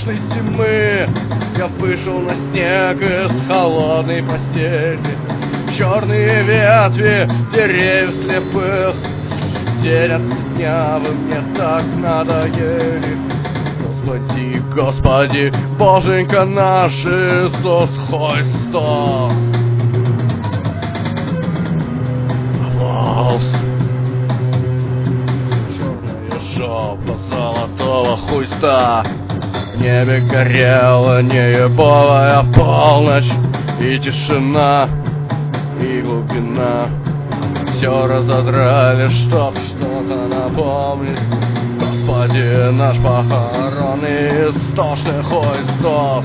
страшной зимы я вышел на снег из холодной постели. Черные ветви деревьев слепых день от дня вы мне так надоели. Господи, Господи, Боженька наш Иисус Христос. Волс. Черная жопа золотого хуйста. В небе горела неебовая полночь. И тишина, и глубина. Все разодрали, чтоб что-то напомнить. Господи, наш похоронный истошный Христос.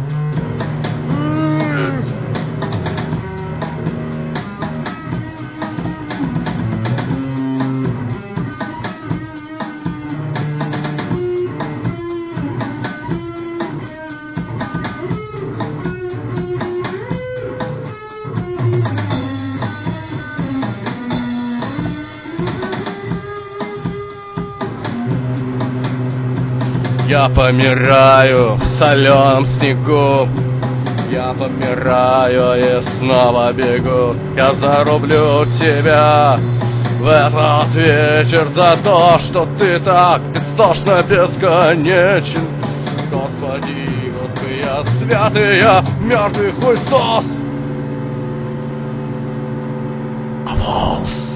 Я помираю в соленом снегу. Я помираю и снова бегу. Я зарублю тебя в этот вечер за то, что ты так истошно бесконечен. Господи, Господи, я святый, я мертвый Христос. Авалс.